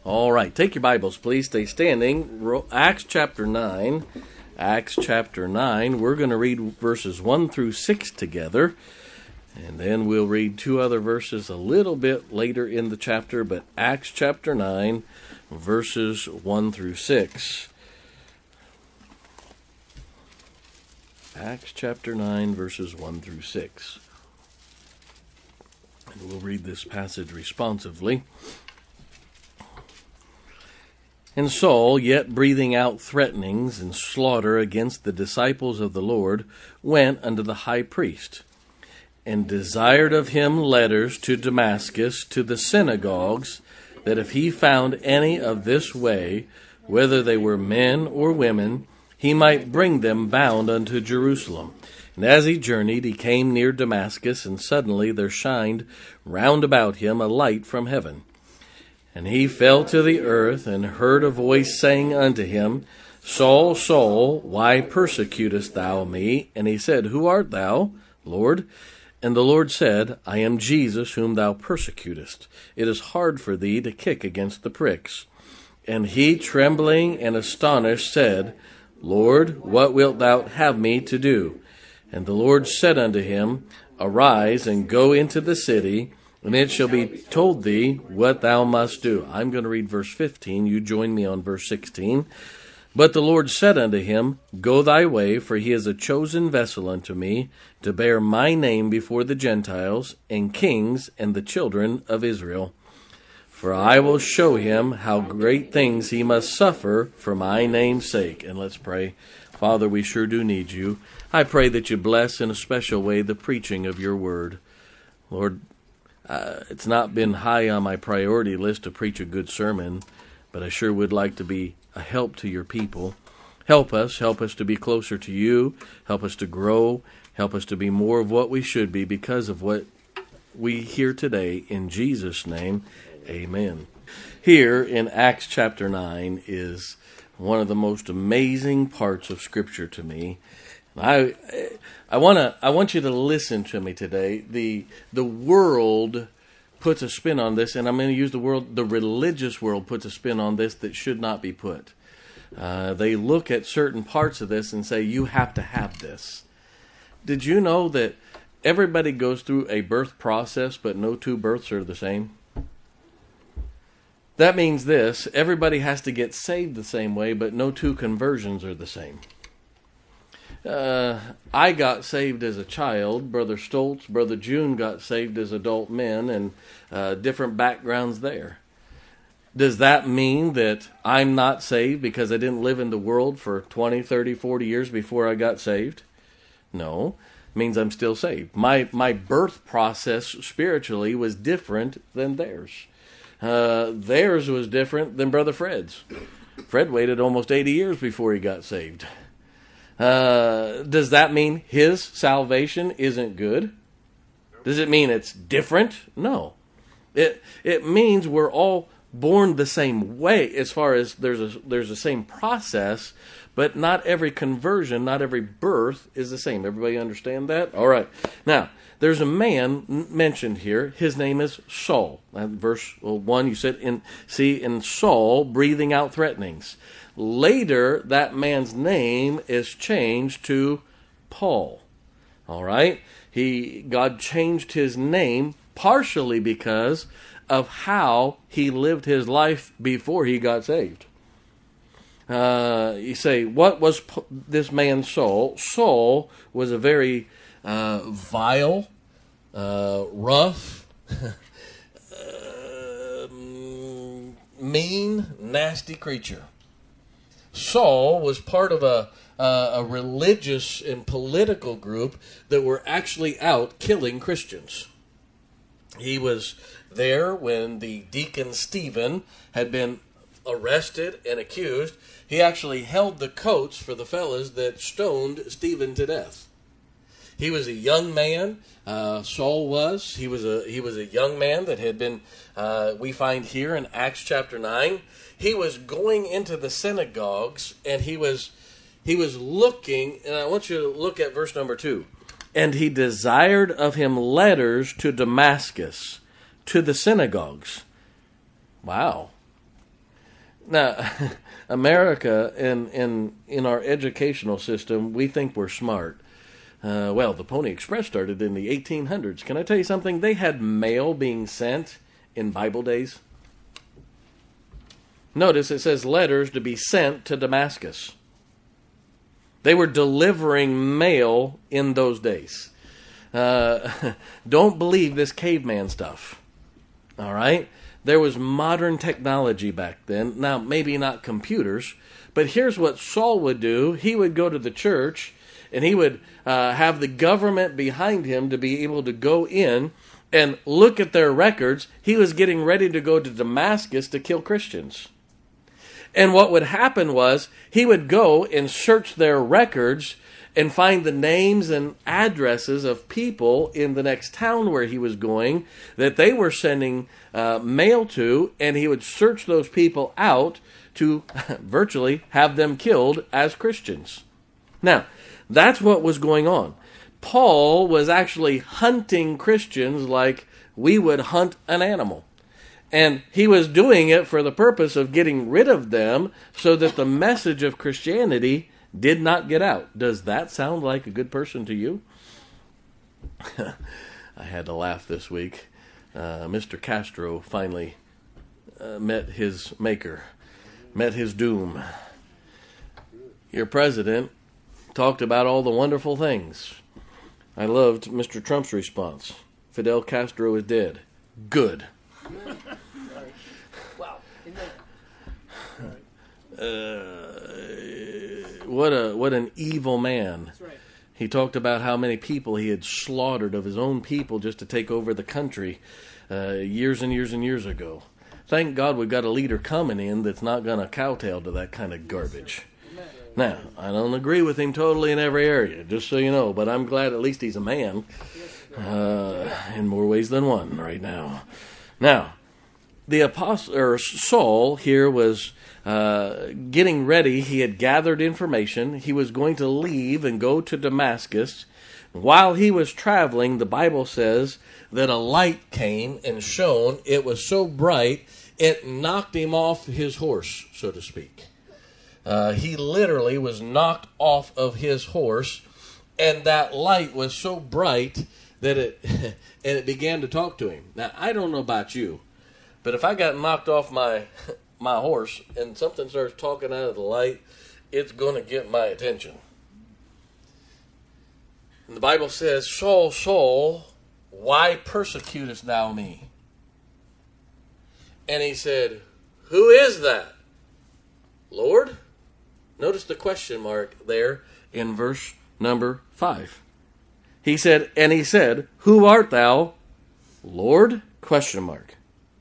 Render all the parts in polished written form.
All right, take your Bibles, please. Stay standing. Acts chapter 9. Acts chapter 9. We're going to read verses 1 through 6 together. And then we'll read two other verses a little bit later in the chapter. But Acts chapter 9, verses 1 through 6. Acts chapter 9, verses 1 through 6. And we'll read this passage responsively. And Saul, yet breathing out threatenings and slaughter against the disciples of the Lord, went unto the high priest, and desired of him letters to Damascus, to the synagogues, that if he found any of this way, whether they were men or women, he might bring them bound unto Jerusalem. And as he journeyed, he came near Damascus, and suddenly there shined round about him a light from heaven. And he fell to the earth, and heard a voice saying unto him, Saul, Saul, why persecutest thou me? And he said, Who art thou, Lord? And the Lord said, I am Jesus, whom thou persecutest. It is hard for thee to kick against the pricks. And he, trembling and astonished, said, Lord, what wilt thou have me to do? And the Lord said unto him, Arise, and go into the city, and it shall be told thee what thou must do. I'm going to read verse 15. You join me on verse 16. But the Lord said unto him, Go thy way, for he is a chosen vessel unto me, to bear my name before the Gentiles, and kings, and the children of Israel. For I will show him how great things he must suffer for my name's sake. And let's pray. Father, we sure do need you. I pray that you bless in a special way the preaching of your word. Lord, it's not been high on my priority list to preach a good sermon, but I sure would like to be a help to your people. Help us to be closer to you. Help us to grow. Help us to be more of what we should be because of what we hear today. In Jesus' name, amen. Here in Acts chapter 9 is one of the most amazing parts of Scripture to me. I want you to listen to me today. The world puts a spin on this, and I'm going to use the religious world puts a spin on this that should not be put. They look at certain parts of this and say, you have to have this. Did you know that everybody goes through a birth process, but no two births are the same? That means this, everybody has to get saved the same way, but no two conversions are the same. I got saved as a child. Brother Stoltz, Brother June got saved as adult men, and different backgrounds there. Does that mean that I'm not saved because I didn't live in the world for 20, 30, 40 years before I got saved? No. It means I'm still saved. My birth process spiritually was different than theirs. Theirs was different than Brother Fred's. Fred waited almost 80 years before he got saved. Does that mean his salvation isn't good? Does it mean it's different? No. It means we're all born the same way as far as there's the same process, but not every conversion, not every birth is the same. Everybody understand that? All right. Now, there's a man mentioned here. His name is Saul. Verse 1, you said, in Saul breathing out threatenings. Later, that man's name is changed to Paul. All right? God changed his name partially because of how he lived his life before he got saved. You say, what was this man Saul? Saul was a very vile, rough, mean, nasty creature. Saul was part of a religious and political group that were actually out killing Christians. He was there when the deacon Stephen had been arrested and accused. He actually held the coats for the fellas that stoned Stephen to death. He was a young man. Saul was. He was a young man that had been. We find here in Acts chapter 9. He was going into the synagogues, and he was looking. And I want you to look at verse number 2. And he desired of him letters to Damascus, to the synagogues. Wow. Now, America, in our educational system, we think we're smart. Well, the Pony Express started in the 1800s. Can I tell you something? They had mail being sent in Bible days. Notice it says letters to be sent to Damascus. They were delivering mail in those days. Don't believe this caveman stuff. All right? There was modern technology back then. Now, maybe not computers, but here's what Saul would do. He would go to the church, and he would have the government behind him to be able to go in and look at their records. He was getting ready to go to Damascus to kill Christians. And what would happen was he would go and search their records and find the names and addresses of people in the next town where he was going that they were sending mail to, and he would search those people out to virtually have them killed as Christians. Now, that's what was going on. Paul was actually hunting Christians like we would hunt an animal. And he was doing it for the purpose of getting rid of them so that the message of Christianity did not get out. Does that sound like a good person to you? I had to laugh this week. Mr. Castro finally met his maker, met his doom. Your president talked about all the wonderful things. I loved Mr. Trump's response. Fidel Castro is dead. Good. Wow. What an evil man. That's right. He talked about how many people he had slaughtered of his own people just to take over the country years and years and years ago. Thank God we've got a leader coming in that's not going to kowtow to that kind of garbage. Now, I don't agree with him totally in every area, just so you know, but I'm glad at least he's a man in more ways than one right now. Now, the apostle or Saul here was getting ready. He had gathered information. He was going to leave and go to Damascus. While he was traveling, the Bible says that a light came and shone. It was so bright, it knocked him off his horse, so to speak. He literally was knocked off of his horse, and that light was so bright that it began to talk to him. Now, I don't know about you, but if I got knocked off my horse and something starts talking out of the light, it's going to get my attention. And the Bible says, Saul, Saul, why persecutest thou me? And he said, who is that, Lord? Notice the question mark there in verse number 5. He said, who art thou, Lord? Question mark.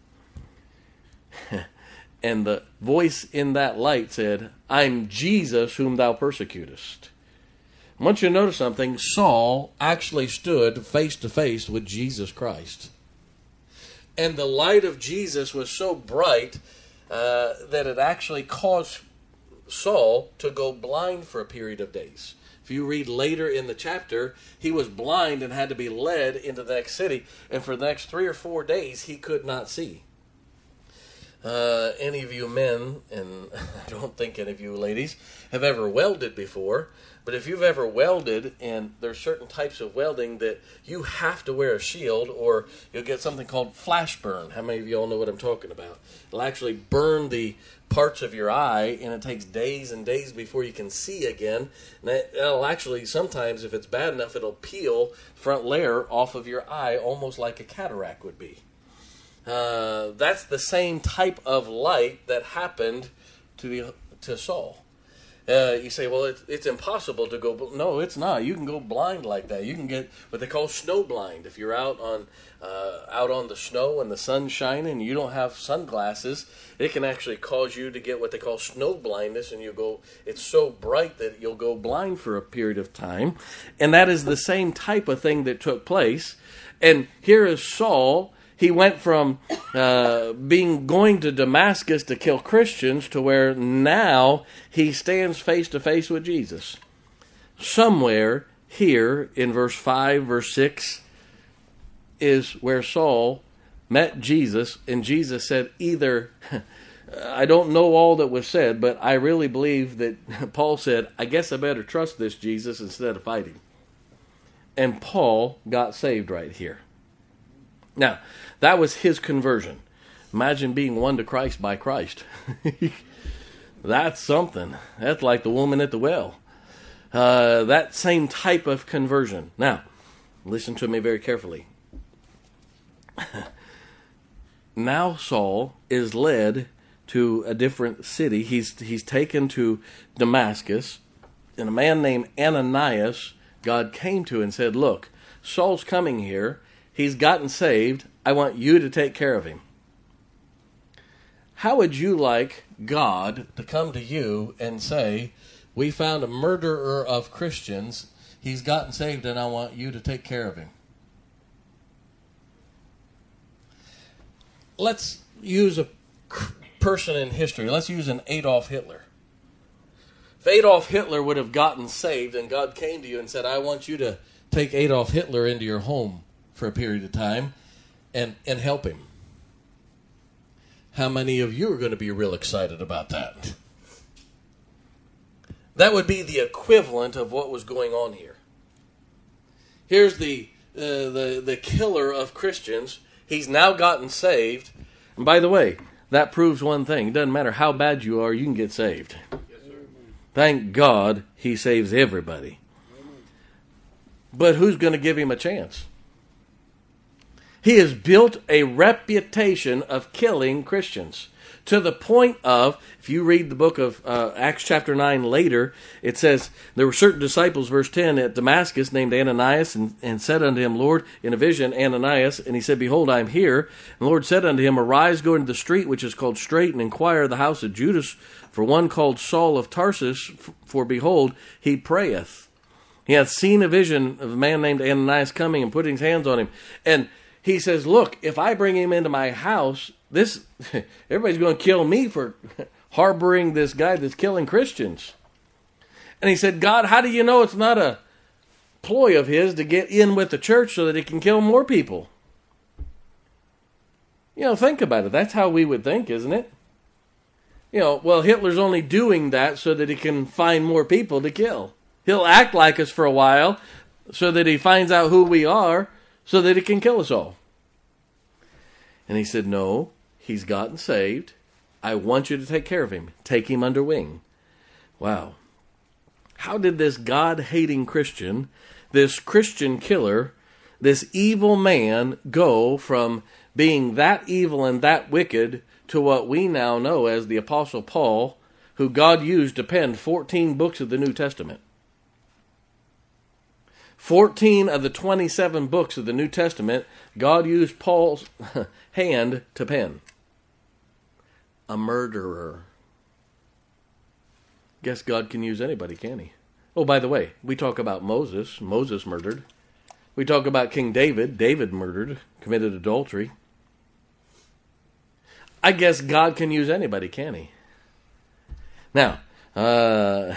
And the voice in that light said, I'm Jesus whom thou persecutest. I want you to notice something. Saul actually stood face to face with Jesus Christ. And the light of Jesus was so bright that it actually caused Saul to go blind for a period of days. If you read later in the chapter, he was blind and had to be led into the next city. And for the next 3 or 4 days, he could not see. Any of you men, and I don't think any of you ladies, have ever welded before. But if you've ever welded, and there's certain types of welding that you have to wear a shield or you'll get something called flash burn. How many of you all know what I'm talking about? It'll actually burn the parts of your eye, and it takes days and days before you can see again. And it'll actually, sometimes if it's bad enough, it'll peel front layer off of your eye almost like a cataract would be. That's the same type of light that happened to Saul. You say, well, it's impossible to go. No, it's not. You can go blind like that. You can get what they call snow blind. If you're out on the snow and the sun's shining and you don't have sunglasses, it can actually cause you to get what they call snow blindness, and it's so bright that you'll go blind for a period of time. And that is the same type of thing that took place. And here is Saul. He went from going to Damascus to kill Christians to where now he stands face to face with Jesus. Somewhere here in verse 5, verse 6 is where Saul met Jesus, and Jesus said, either I don't know all that was said, but I really believe that Paul said, I guess I better trust this Jesus instead of fighting. And Paul got saved right here. Now, that was his conversion. Imagine being won to Christ by Christ. That's something. That's like the woman at the well. That same type of conversion. Now, listen to me very carefully. Now Saul is led to a different city. He's taken to Damascus, and a man named Ananias, God came to and said, look, Saul's coming here. He's gotten saved. I want you to take care of him. How would you like God to come to you and say, we found a murderer of Christians. He's gotten saved, and I want you to take care of him? Let's use a person in history. Let's use an Adolf Hitler. If Adolf Hitler would have gotten saved and God came to you and said, I want you to take Adolf Hitler into your home for a period of time and help him. How many of you are going to be real excited about that? That would be the equivalent of what was going on here. Here's the killer of Christians. He's now gotten saved. And by the way, that proves one thing. It doesn't matter how bad you are, you can get saved. Yes, sir. Thank God he saves everybody. But who's going to give him a chance? He has built a reputation of killing Christians. To the point of, if you read the book of Acts chapter 9 later, it says, there were certain disciples, verse 10, at Damascus named Ananias, and said unto him, Lord, in a vision, Ananias, and he said, Behold, I am here. And the Lord said unto him, Arise, go into the street which is called Straight, and inquire of the house of Judas for one called Saul of Tarsus, for behold, he prayeth. He hath seen a vision of a man named Ananias coming and putting his hands on him. And he says, look, if I bring him into my house, everybody's going to kill me for harboring this guy that's killing Christians. And he said, God, how do you know it's not a ploy of his to get in with the church so that he can kill more people? Think about it. That's how we would think, isn't it? Well, Hitler's only doing that so that he can find more people to kill. He'll act like us for a while so that he finds out who we are, so that he can kill us all. And he said, no, he's gotten saved. I want you to take care of him. Take him under wing. Wow. How did this God-hating Christian, this Christian killer, this evil man go from being that evil and that wicked to what we now know as the Apostle Paul, who God used to pen 14 books of the New Testament? 14 of the 27 books of the New Testament, God used Paul's hand to pen. A murderer. Guess God can use anybody, can he? Oh, by the way, we talk about Moses. Moses murdered. We talk about King David. David murdered, committed adultery. I guess God can use anybody, can he? Now, the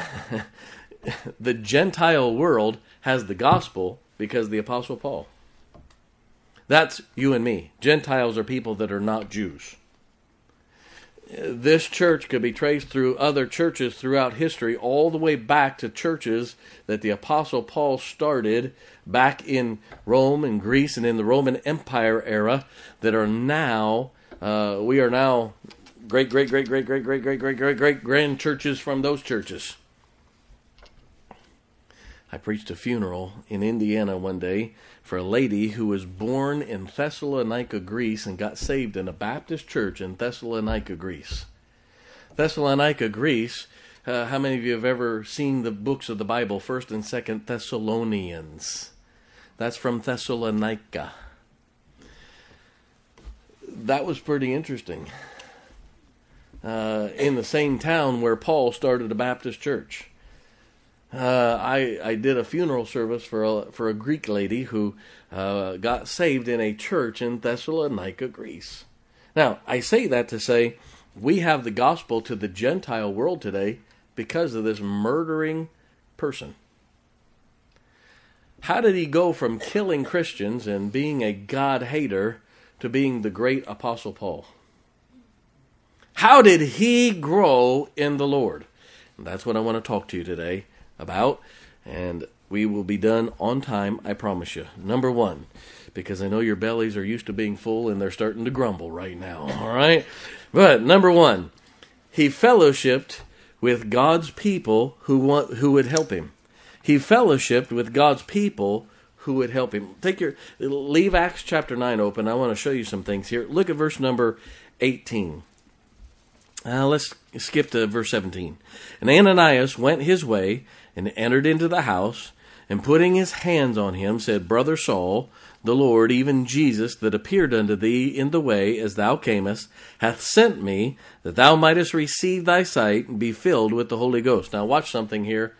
Gentile world has the gospel because of the Apostle Paul. That's you and me. Gentiles are people that are not Jews. This church could be traced through other churches throughout history, all the way back to churches that the Apostle Paul started back in Rome and Greece and in the Roman Empire era that are now, we are now great grand churches from those churches. I preached a funeral in Indiana one day for a lady who was born in Thessalonica, Greece, and got saved in a Baptist church in Thessalonica, Greece. Thessalonica, Greece, how many of you have ever seen the books of the Bible, 1st and 2nd Thessalonians? That's from Thessalonica. That was pretty interesting. In the same town where Paul started a Baptist church. I did a funeral service for a Greek lady who got saved in a church in Thessalonica, Greece. Now, I say that to say we have the gospel to the Gentile world today because of this murdering person. How did he go from killing Christians and being a God hater to being the great Apostle Paul? How did he grow in the Lord? And that's what I want to talk to you today about. And we will be done on time, I promise you. Number one, because I know your bellies are used to being full and they're starting to grumble right now. All right? But number one, he fellowshipped with God's people who would help him. He fellowshipped with God's people who would help him. Leave Acts chapter 9 open. I want to show you some things here. Look at verse number 18. Let's skip to verse 17. And Ananias went his way and entered into the house, and putting his hands on him, said, Brother Saul, the Lord, even Jesus, that appeared unto thee in the way as thou camest, hath sent me, that thou mightest receive thy sight, and be filled with the Holy Ghost. Now watch something here.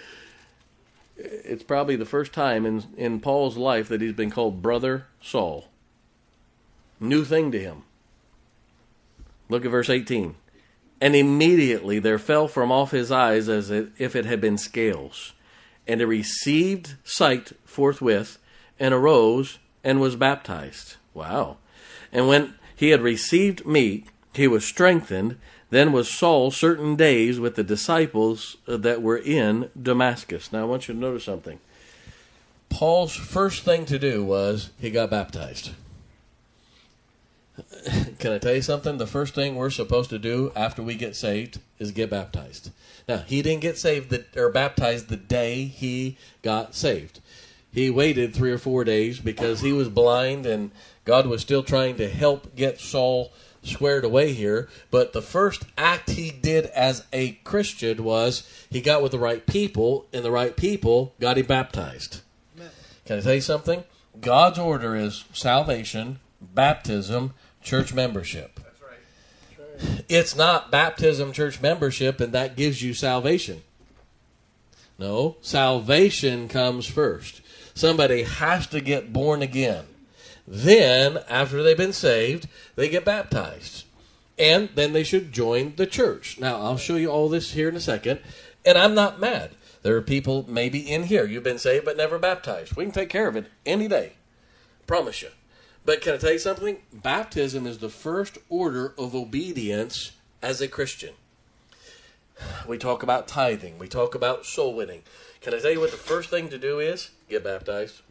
It's probably the first time in Paul's life that he's been called Brother Saul. New thing to him. Look at verse 18. And immediately there fell from off his eyes as if it had been scales. And he received sight forthwith, and arose, and was baptized. Wow. And when he had received meat, he was strengthened. Then was Saul certain days with the disciples that were in Damascus. Now I want you to notice something. Paul's first thing to do was he got baptized. Can I tell you something? The first thing we're supposed to do after we get saved is get baptized. Now, he didn't get baptized the day he got saved. He waited 3 or 4 days because he was blind and God was still trying to help get Saul squared away here. But the first act he did as a Christian was he got with the right people, and the right people got him baptized. Amen. Can I tell you something? God's order is salvation, baptism, church membership. That's right. It's not baptism, church membership, and that gives you salvation. No, salvation comes first. Somebody has to get born again. Then, after they've been saved, they get baptized. And then they should join the church. Now, I'll show you all this here in a second. And I'm not mad. There are people maybe in here. You've been saved but never baptized. We can take care of it any day. Promise you. But can I tell you something? Baptism is the first order of obedience as a Christian. We talk about tithing. We talk about soul winning. Can I tell you what the first thing to do is? Get baptized.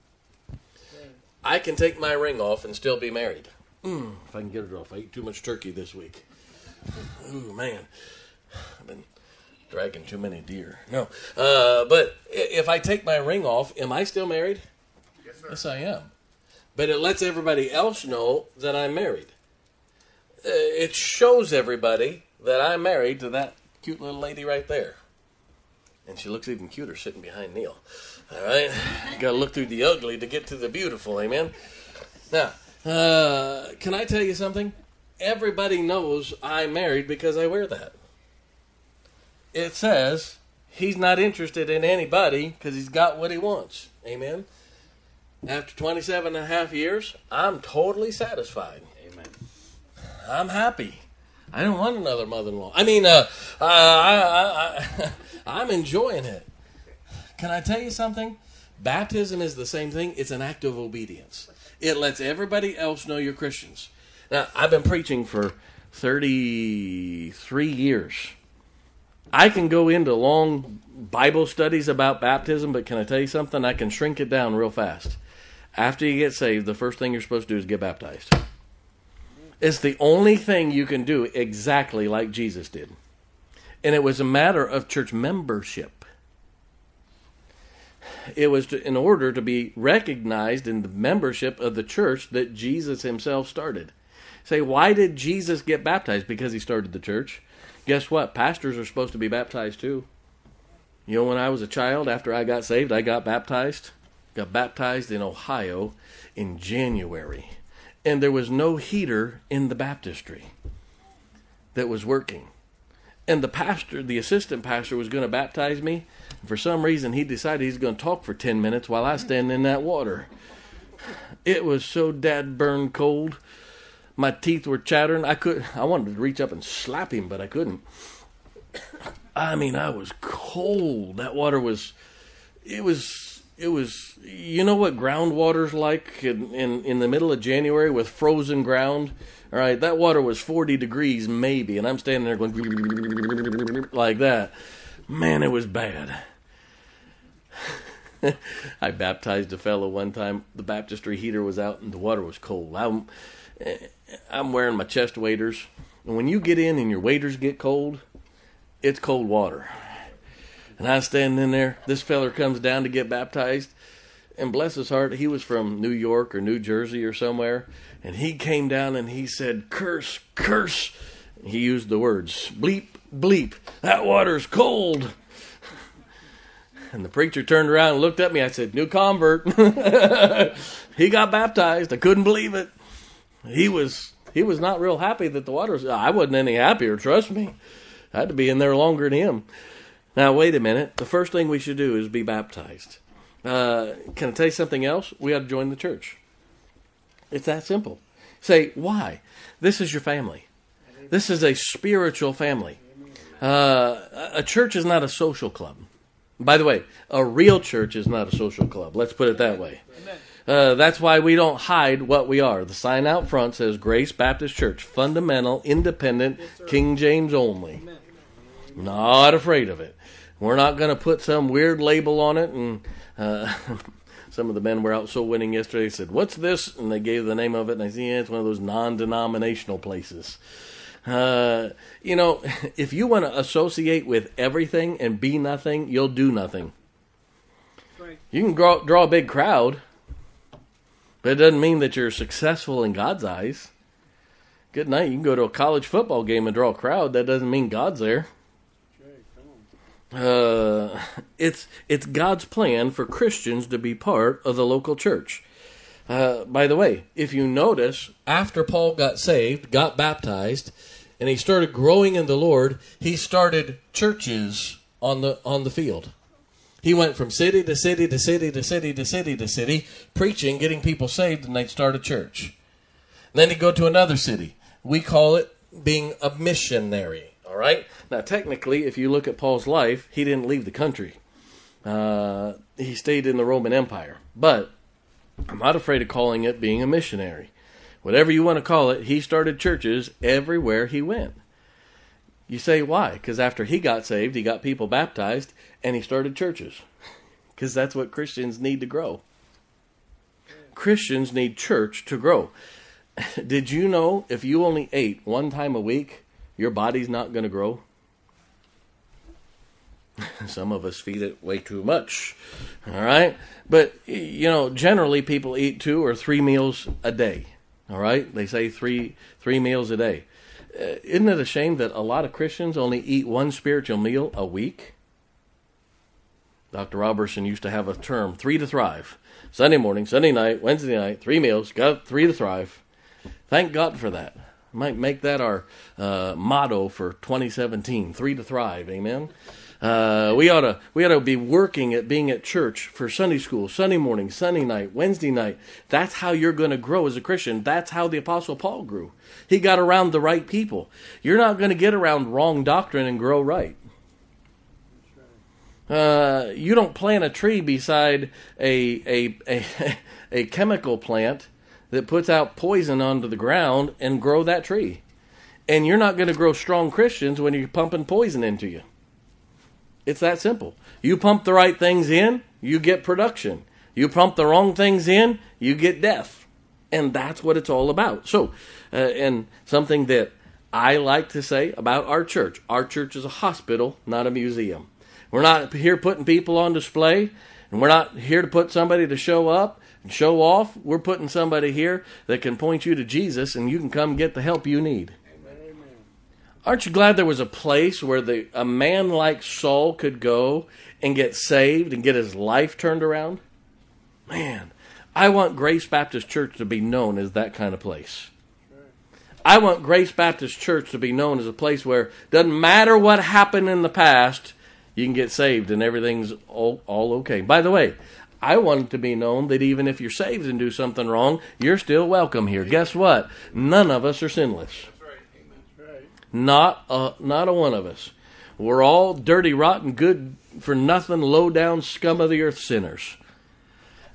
I can take my ring off and still be married. If I can get it off. I ate too much turkey this week. Ooh, man. I've been dragging too many deer. No. But if I take my ring off, am I still married? Yes, sir. Yes, I am. But it lets everybody else know that I'm married. It shows everybody that I'm married to that cute little lady right there. And she looks even cuter sitting behind Neil. All right? You got to look through the ugly to get to the beautiful, amen? Now, can I tell you something? Everybody knows I'm married because I wear that. It says he's not interested in anybody because he's got what he wants. Amen? After 27 and a half years, I'm totally satisfied. Amen. I'm happy. I don't want another mother-in-law. I mean, I'm enjoying it. Can I tell you something? Baptism is the same thing. It's an act of obedience. It lets everybody else know you're Christians. Now, I've been preaching for 33 years. I can go into long Bible studies about baptism, but can I tell you something? I can shrink it down real fast. After you get saved, the first thing you're supposed to do is get baptized. It's the only thing you can do exactly like Jesus did. And it was a matter of church membership. It was in order to be recognized in the membership of the church that Jesus himself started. Say, why did Jesus get baptized? Because he started the church. Guess what? Pastors are supposed to be baptized too. You know, when I was a child, after I got saved, I got baptized. Got baptized in Ohio in January. And there was no heater in the baptistry that was working. And the pastor, the assistant pastor, was going to baptize me. For some reason, he decided he's going to talk for 10 minutes while I stand in that water. It was so dad-burned cold. My teeth were chattering. I wanted to reach up and slap him, but I couldn't. I mean, I was cold. That water was, it was, you know what groundwater's like in the middle of January with frozen ground? All right, that water was 40 degrees maybe, and I'm standing there going like that. Man, it was bad. I baptized a fellow one time. The baptistry heater was out and the water was cold. I'm wearing my chest waders. And when you get in and your waders get cold, it's cold water. And I was standing in there. This feller comes down to get baptized. And bless his heart, he was from New York or New Jersey or somewhere. And he came down and he said, curse, curse. He used the words, bleep, bleep. That water's cold. And the preacher turned around and looked at me. I said, new convert. He got baptized. I couldn't believe it. He was not real happy that the water was... I wasn't any happier, trust me. I had to be in there longer than him. Now, wait a minute. The first thing we should do is be baptized. Can I tell you something else? We ought to join the church. It's that simple. Say, why? This is your family. This is a spiritual family. A church is not a social club. By the way, a real church is not a social club. Let's put it that way. That's why we don't hide what we are. The sign out front says Grace Baptist Church, fundamental, independent, King James only. Not afraid of it. We're not going to put some weird label on it. And some of the men were out soul winning yesterday. Said, "What's this?" And they gave the name of it. And I said, "Yeah, it's one of those non-denominational places." If you want to associate with everything and be nothing, you'll do nothing. Right. You can draw a big crowd, but it doesn't mean that you're successful in God's eyes. Good night. You can go to a college football game and draw a crowd. That doesn't mean God's there. It's God's plan for Christians to be part of the local church. By the way, if you notice, after Paul got saved, got baptized, and he started growing in the Lord, he started churches on the field. He went from city to city to city to city to city to city, preaching, getting people saved, and they'd start a church. And then he'd go to another city. We call it being a missionary. All right? Now, technically, if you look at Paul's life, he didn't leave the country. He stayed in the Roman Empire. But I'm not afraid of calling it being a missionary. Whatever you want to call it, he started churches everywhere he went. You say, why? Because after he got saved, he got people baptized, and he started churches. Because that's what Christians need to grow. Christians need church to grow. Did you know if you only ate one time a week, your body's not going to grow? Some of us feed it way too much. All right? But, generally people eat 2 or 3 meals a day. All right? They say three meals a day. Isn't it a shame that a lot of Christians only eat one spiritual meal a week? Dr. Robertson used to have a term, 3 to thrive. Sunday morning, Sunday night, Wednesday night, 3 meals, got 3 to thrive. Thank God for that. Might make that our motto for 2017, 3 to thrive. Amen. We ought to be working at being at church for Sunday school, Sunday morning, Sunday night, Wednesday night. That's how you're going to grow as a Christian. That's how the Apostle Paul grew. He got around the right people. You're not going to get around wrong doctrine and grow right. You don't plant a tree beside a chemical plant that puts out poison onto the ground and grow that tree. And you're not going to grow strong Christians when you're pumping poison into you. It's that simple. You pump the right things in, you get production. You pump the wrong things in, you get death. And that's what it's all about. So, and something that I like to say about our church is a hospital, not a museum. We're not here putting people on display, and we're not here to put somebody to show up and show off. We're putting somebody here that can point you to Jesus, and you can come get the help you need. Amen. Aren't you glad there was a place where a man like Saul could go and get saved and get his life turned around? Man, I want Grace Baptist Church to be known as that kind of place. I want Grace Baptist Church to be known as a place where it doesn't matter what happened in the past, you can get saved and everything's all okay. By the way, I want it to be known that even if you're saved and do something wrong, you're still welcome here. Guess what? None of us are sinless. That's right. Amen. Not a one of us. We're all dirty, rotten, good for nothing, low down scum of the earth sinners.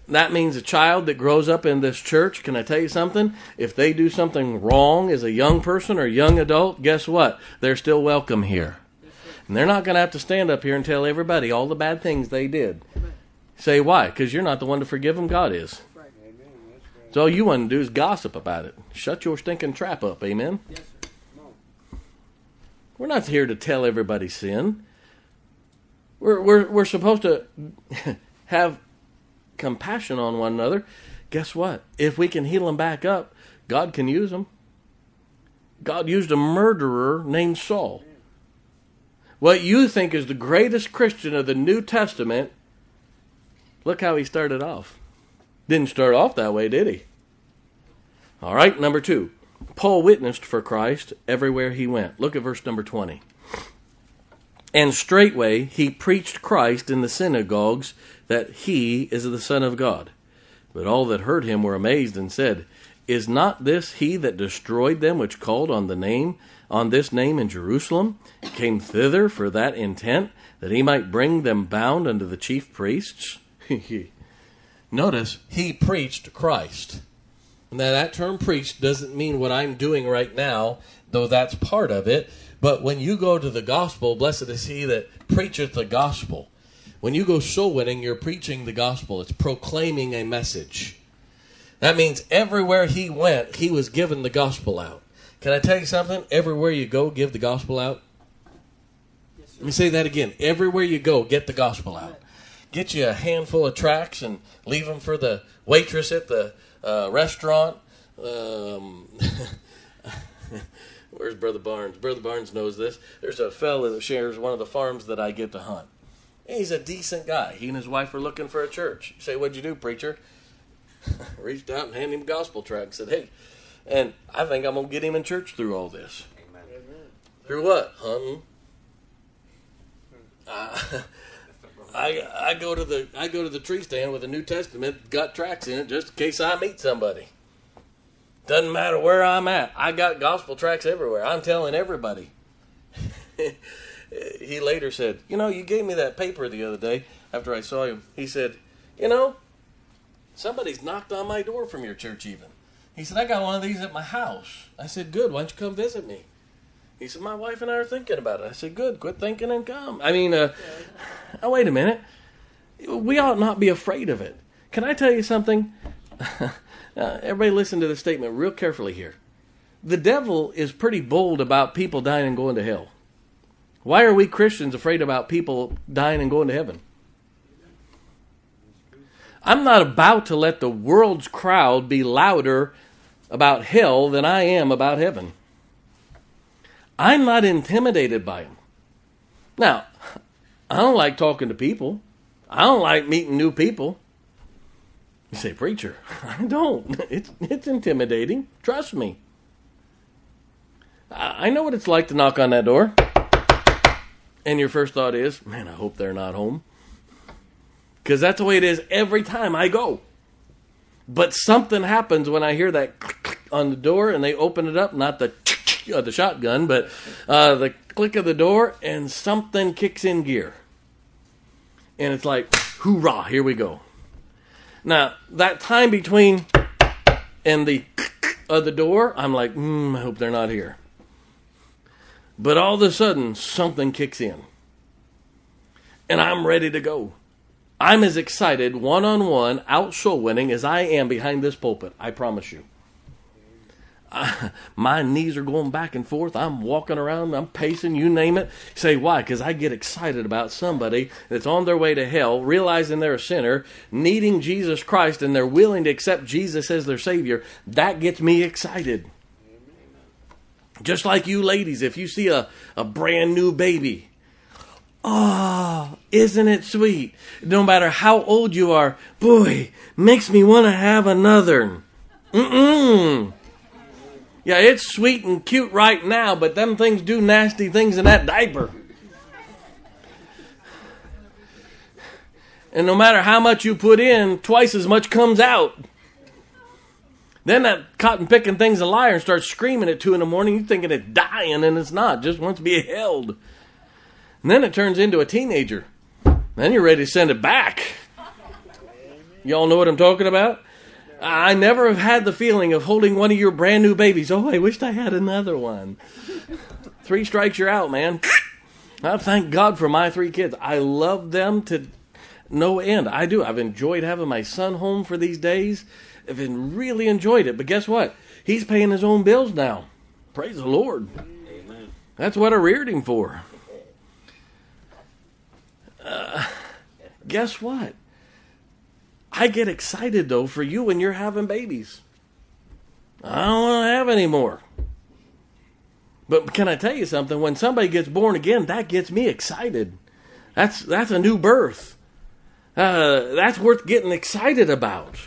That means a child that grows up in this church, can I tell you something? If they do something wrong as a young person or young adult, guess what? They're still welcome here. And they're not going to have to stand up here and tell everybody all the bad things they did. Say why? Because you're not the one to forgive them. God is. So all you want to do is gossip about it. Shut your stinking trap up. Amen? Yes, sir. We're not here to tell everybody sin. We're supposed to have compassion on one another. Guess what? If we can heal them back up, God can use them. God used a murderer named Saul. What you think is the greatest Christian of the New Testament, look how he started off. Didn't start off that way, did he? All right, number 2. Paul witnessed for Christ everywhere he went. Look at verse number 20. And straightway he preached Christ in the synagogues, that he is the Son of God. But all that heard him were amazed and said, Is not this he that destroyed them which called on this name in Jerusalem, came thither for that intent, that he might bring them bound unto the chief priests? Notice, he preached Christ. Now, that term preach doesn't mean what I'm doing right now, though that's part of it. But when you go to the gospel, blessed is he that preacheth the gospel. When you go soul winning, you're preaching the gospel. It's proclaiming a message. That means everywhere he went, he was giving the gospel out. Can I tell you something? Everywhere you go, give the gospel out. Yes, let me say that again. Everywhere you go, get the gospel out. Get you a handful of tracts and leave them for the waitress at the restaurant. Where's Brother Barnes? Brother Barnes knows this. There's a fella that shares one of the farms that I get to hunt. He's a decent guy. He and his wife were looking for a church. You say, what'd you do, preacher? Reached out and handed him a gospel tract and said, hey, and I think I'm going to get him in church through all this. Amen. Through what? Hunting. I go to the tree stand with a New Testament, got tracts in it, just in case I meet somebody. Doesn't matter where I'm at. I got gospel tracts everywhere. I'm telling everybody. He later said, you gave me that paper the other day after I saw him. He said, somebody's knocked on my door from your church even. He said, I got one of these at my house. I said, good, why don't you come visit me? He said, my wife and I are thinking about it. I said, good, quit thinking and come. Oh, wait a minute. We ought not be afraid of it. Can I tell you something? Everybody listen to this statement real carefully here. The devil is pretty bold about people dying and going to hell. Why are we Christians afraid about people dying and going to heaven? I'm not about to let the world's crowd be louder about hell than I am about heaven. I'm not intimidated by them. Now, I don't like talking to people. I don't like meeting new people. You say, preacher, I don't. It's intimidating. Trust me. I know what it's like to knock on that door. And your first thought is, man, I hope they're not home. Because that's the way it is every time I go. But something happens when I hear that click, click on the door and they open it up, not the shotgun, but the click of the door, and something kicks in gear. And it's like, hoorah, here we go. Now, that time between and the of the door, I'm like, I hope they're not here. But all of a sudden, something kicks in. And I'm ready to go. I'm as excited one-on-one out soul winning as I am behind this pulpit. I promise you. My knees are going back and forth. I'm walking around. I'm pacing. You name it. Say why? Because I get excited about somebody that's on their way to hell, realizing they're a sinner, needing Jesus Christ, and they're willing to accept Jesus as their Savior. That gets me excited. Just like you ladies, if you see a brand new baby, oh, isn't it sweet? No matter how old you are, boy, makes me want to have another. Yeah, it's sweet and cute right now, but them things do nasty things in that diaper. And no matter how much you put in, twice as much comes out. Then that cotton-picking thing's a liar and starts screaming at 2 in the morning. You're thinking it's dying, and it's not. Just wants to be held. And then it turns into a teenager. Then you're ready to send it back. Y'all know what I'm talking about? I never have had the feeling of holding one of your brand new babies. Oh, I wished I had another one. 3 strikes, you're out, man. I thank God for my 3 kids. I love them to no end. I do. I've enjoyed having my son home for these days. I've really enjoyed it. But guess what? He's paying his own bills now. Praise the Lord. Amen. That's what I reared him for. Guess what? I get excited, though, for you when you're having babies. I don't want to have any more. But can I tell you something? When somebody gets born again, that gets me excited. That's a new birth. That's worth getting excited about.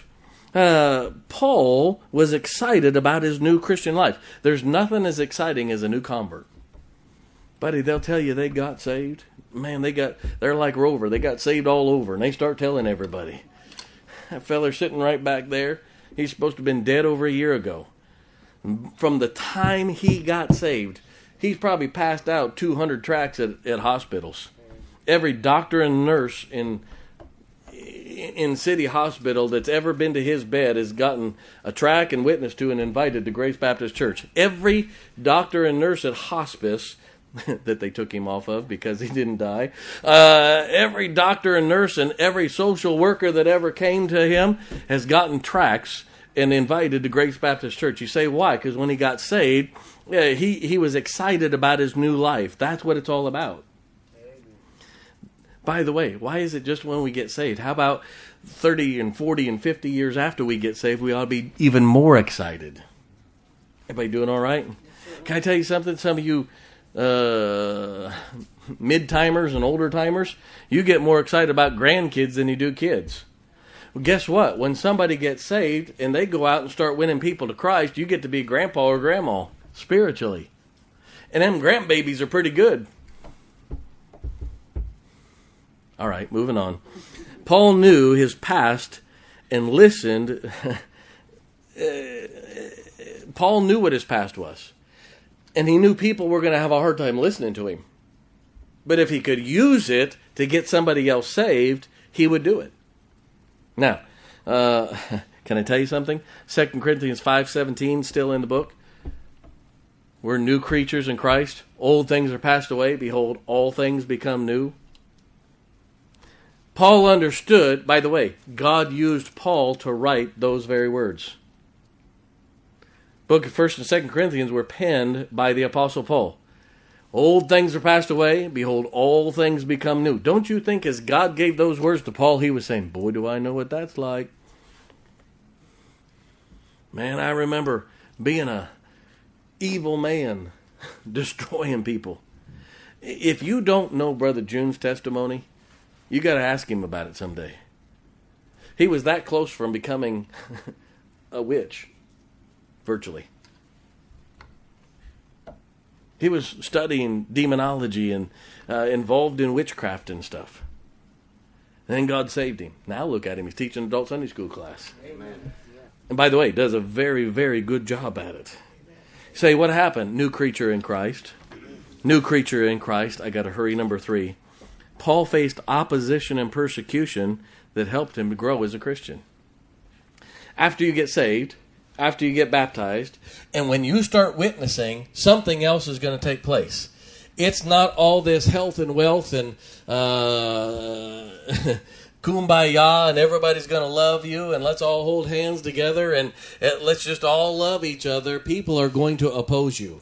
Paul was excited about his new Christian life. There's nothing as exciting as a new convert. Buddy, they'll tell you they got saved. Man, they're like Rover. They got saved all over, and they start telling everybody. That feller sitting right back there, he's supposed to have been dead over a year ago. From the time he got saved, he's probably passed out 200 tracts at hospitals. Every doctor and nurse in City Hospital that's ever been to his bed has gotten a tract and witness to and invited to Grace Baptist Church. Every doctor and nurse at hospice that they took him off of because he didn't die. Every doctor and nurse and every social worker that ever came to him has gotten tracts and invited to Grace Baptist Church. You say, why? Because when he got saved, he was excited about his new life. That's what it's all about. By the way, why is it just when we get saved? How about 30 and 40 and 50 years after we get saved, we ought to be even more excited? Everybody doing all right? Can I tell you something? Some of you mid-timers and older timers, you get more excited about grandkids than you do kids. Well, guess what? When somebody gets saved and they go out and start winning people to Christ, you get to be grandpa or grandma spiritually. And them grandbabies are pretty good. All right, moving on. Paul knew his past and listened. Paul knew what his past was. And he knew people were going to have a hard time listening to him. But if he could use it to get somebody else saved, he would do it. Now, can I tell you something? 2 Corinthians 5:17, still in the book. We're new creatures in Christ. Old things are passed away. Behold, all things become new. Paul understood, by the way, God used Paul to write those very words. Book of 1st and 2nd Corinthians were penned by the Apostle Paul. Old things are passed away. Behold, all things become new. Don't you think as God gave those words to Paul, he was saying, boy, do I know what that's like. Man, I remember being a evil man, destroying people. If you don't know Brother June's testimony, you got to ask him about it someday. He was that close from becoming a witch, virtually. He was studying demonology and involved in witchcraft and stuff. And then God saved him. Now look at him. He's teaching adult Sunday school class. Amen. And by the way, does a very, very good job at it. Say, what happened? New creature in Christ. New creature in Christ. I got to hurry. Number 3. Paul faced opposition and persecution that helped him to grow as a Christian. After you get saved, after you get baptized, and when you start witnessing, something else is going to take place. It's not all this health and wealth and kumbaya and everybody's going to love you and let's all hold hands together and let's just all love each other. People are going to oppose you.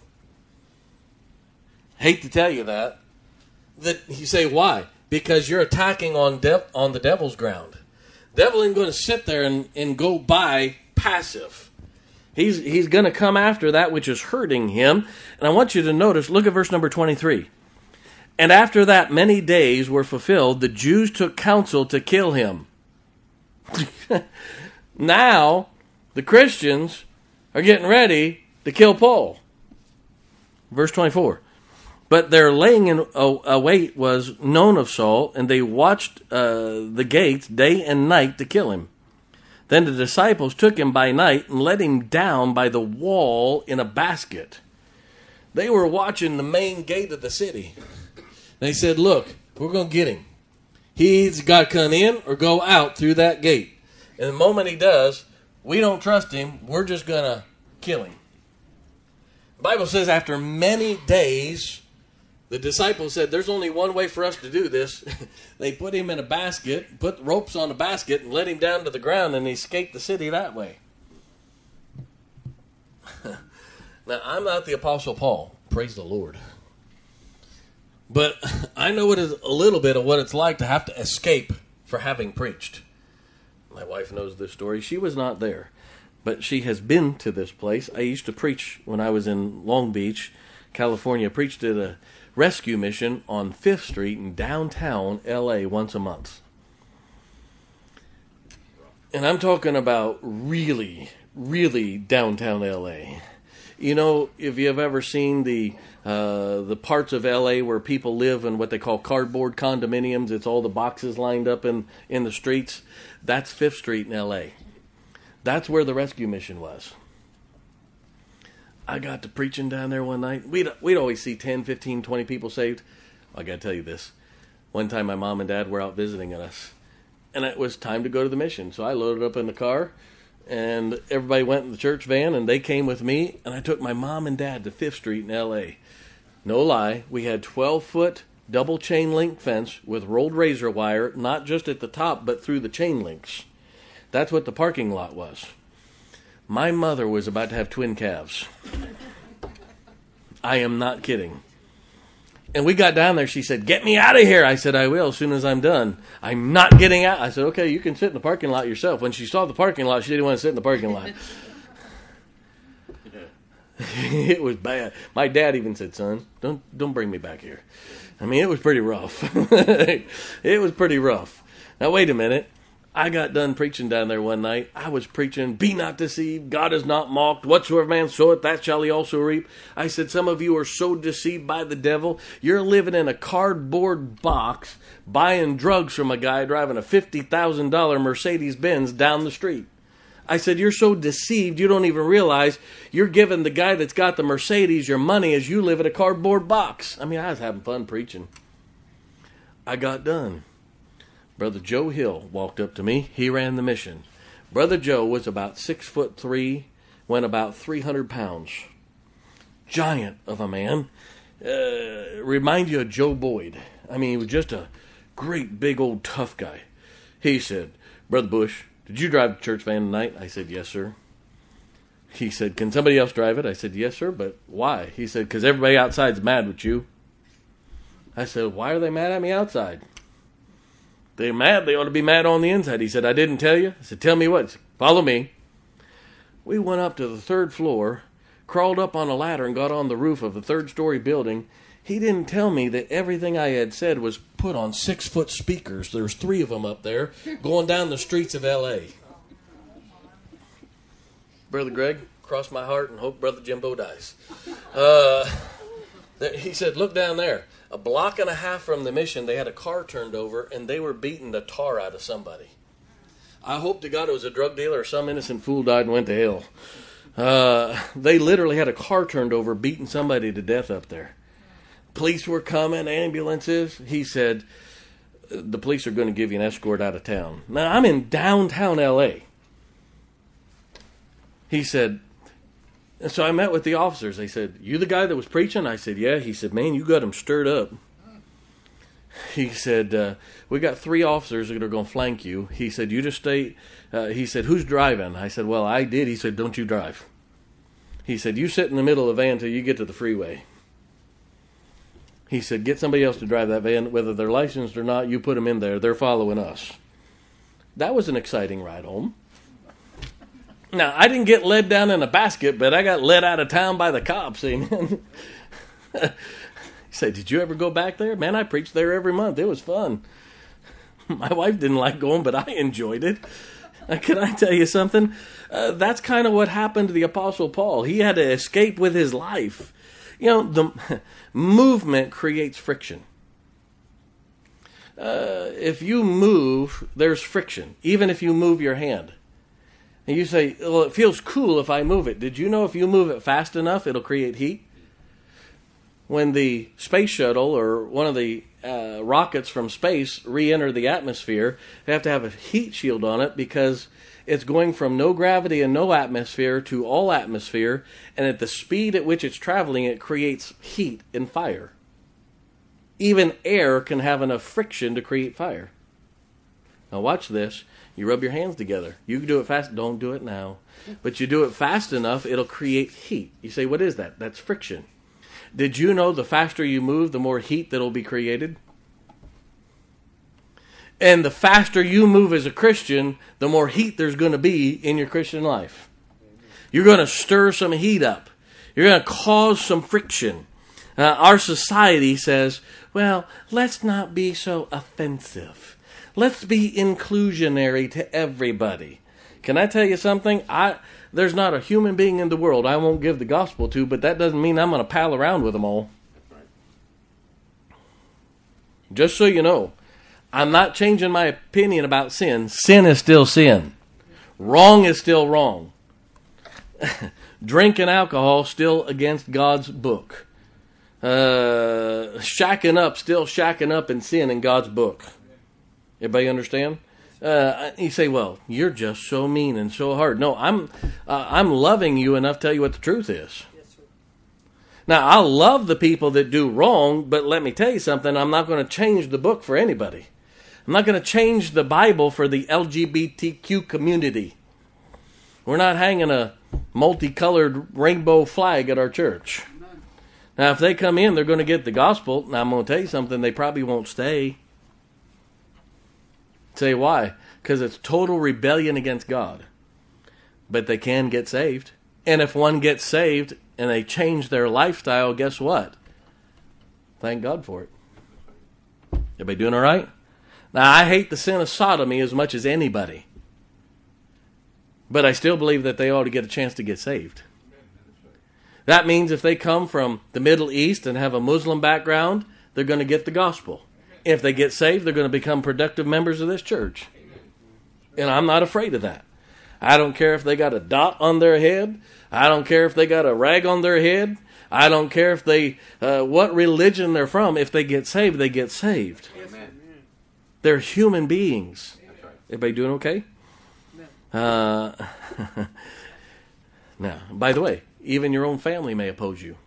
Hate to tell you that. You say, why? Because you're attacking on the devil's ground. Devil ain't going to sit there and go by passive. He's going to come after that which is hurting him. And I want you to notice, look at verse number 23. And after that many days were fulfilled, the Jews took counsel to kill him. Now, the Christians are getting ready to kill Paul. Verse 24. But their laying in await was known of Saul, and they watched the gates day and night to kill him. Then the disciples took him by night and let him down by the wall in a basket. They were watching the main gate of the city. They said, look, we're going to get him. He's got to come in or go out through that gate. And the moment he does, we don't trust him. We're just going to kill him. The Bible says after many days, the disciples said, there's only one way for us to do this. They put him in a basket, put ropes on a basket, and let him down to the ground, and he escaped the city that way. Now, I'm not the Apostle Paul. Praise the Lord. But I know a little bit of what it's like to have to escape for having preached. My wife knows this story. She was not there, but she has been to this place. I used to preach when I was in Long Beach, California. I preached at a rescue mission on 5th Street in downtown L.A. once a month. And I'm talking about really, really downtown L.A. You know, if you have ever seen the parts of L.A. where people live in what they call cardboard condominiums, it's all the boxes lined up in the streets. That's 5th Street in L.A. That's where the rescue mission was. I got to preaching down there one night. We'd always see 10, 15, 20 people saved. I got to tell you this. One time my mom and dad were out visiting us, and it was time to go to the mission. So I loaded up in the car, and everybody went in the church van, and they came with me, and I took my mom and dad to 5th Street in L.A. No lie, we had 12-foot double chain link fence with rolled razor wire, not just at the top, but through the chain links. That's what the parking lot was. My mother was about to have twin calves. I am not kidding. And we got down there. She said, "Get me out of here." I said, "I will as soon as I'm done." "I'm not getting out." I said, "Okay, you can sit in the parking lot yourself." When she saw the parking lot, she didn't want to sit in the parking lot. It was bad. My dad even said, "Son, don't bring me back here." I mean, it was pretty rough. It was pretty rough. Now, wait a minute. I got done preaching down there one night. I was preaching, "Be not deceived, God is not mocked. Whatsoever man soweth, that shall he also reap." I said, some of you are so deceived by the devil. You're living in a cardboard box, buying drugs from a guy driving a $50,000 Mercedes-Benz down the street. I said, you're so deceived, you don't even realize you're giving the guy that's got the Mercedes your money as you live in a cardboard box. I mean, I was having fun preaching. I got done. Brother Joe Hill walked up to me. He ran the mission. Brother Joe was about 6'3", went about 300 pounds. Giant of a man. Remind you of Joe Boyd. I mean, he was just a great big old tough guy. He said, "Brother Bush, did you drive the church van tonight?" I said, "Yes, sir." He said, "Can somebody else drive it?" I said, "Yes, sir, but why?" He said, "Because everybody outside's mad with you." I said, "Why are they mad at me outside?" "They're mad. They ought to be mad on the inside." He said, "I didn't tell you." I said, "Tell me what." He said, "Follow me." We went up to the 3rd floor, crawled up on a ladder and got on the roof of the 3rd-story building. He didn't tell me that everything I had said was put on 6-foot speakers. There's 3 of them up there going down the streets of L.A. Brother Greg, cross my heart and hope Brother Jimbo dies. He said, "Look down there. A block and a half from the mission, they had a car turned over, and they were beating the tar out of somebody. I hope to God it was a drug dealer or some innocent fool died and went to hell. They literally had a car turned over, beating somebody to death up there. Police were coming, ambulances." He said, "The police are going to give you an escort out of town." Now, I'm in downtown L.A. He said, and so I met with the officers. They said, "You the guy that was preaching?" I said, "Yeah." He said, "Man, you got them stirred up." He said, "We got 3 officers that are going to flank you." He said, "You just stay." He said, "Who's driving?" I said, "Well, I did." He said, "Don't you drive." He said, "You sit in the middle of the van until you get to the freeway." He said, "Get somebody else to drive that van. Whether they're licensed or not, you put them in there. They're following us." That was an exciting ride home. Now, I didn't get led down in a basket, but I got led out of town by the cops. Amen. He said, "Did you ever go back there?" "Man, I preached there every month. It was fun." My wife didn't like going, but I enjoyed it. Can I tell you something? That's kind of what happened to the Apostle Paul. He had to escape with his life. You know, the movement creates friction. If you move, there's friction, even if you move your hand. And you say, "Well, it feels cool if I move it." Did you know if you move it fast enough, it'll create heat? When the space shuttle or one of the rockets from space re-enter the atmosphere, they have to have a heat shield on it because It's going from no gravity and no atmosphere to all atmosphere, and at the speed at which it's traveling, it creates heat and fire. Even air can have enough friction to create fire. Now watch this. You rub your hands together. You can do it fast. Don't do it now. But you do it fast enough, it'll create heat. You say, what is that? That's friction. Did you know the faster you move, the more heat that'll be created? And the faster you move as a Christian, the more heat there's going to be in your Christian life. You're going to stir some heat up. You're going to cause some friction. Our society says, well, let's not be so offensive. Let's be inclusionary to everybody. Can I tell you something? There's not a human being in the world I won't give the gospel to, but that doesn't mean I'm going to pal around with them all. Just so you know, I'm not changing my opinion about sin. Sin is still sin. Wrong is still wrong. Drinking alcohol still against God's book. Shacking up, still shacking up in sin in God's book. Everybody understand? You say, well, you're just so mean and so hard. No, I'm loving you enough to tell you what the truth is. Now, I love the people that do wrong, but let me tell you something. I'm not going to change the book for anybody. I'm not going to change the Bible for the LGBTQ community. We're not hanging a multicolored rainbow flag at our church. Now, if they come in, they're going to get the gospel. Now, I'm going to tell you something. They probably won't stay. Say why? Because it's total rebellion against God. But they can get saved. And if one gets saved and they change their lifestyle, guess what? Thank God for it. Everybody doing all right? Now, I hate the sin of sodomy as much as anybody. But I still believe that they ought to get a chance to get saved. That means if they come from the Middle East and have a Muslim background, they're going to get the gospel. If they get saved, they're going to become productive members of this church. And I'm not afraid of that. I don't care if they got a dot on their head. I don't care if they got a rag on their head. I don't care if they what religion they're from. If they get saved, they get saved. Amen. They're human beings. Everybody doing okay? Now, by the way, even your own family may oppose you.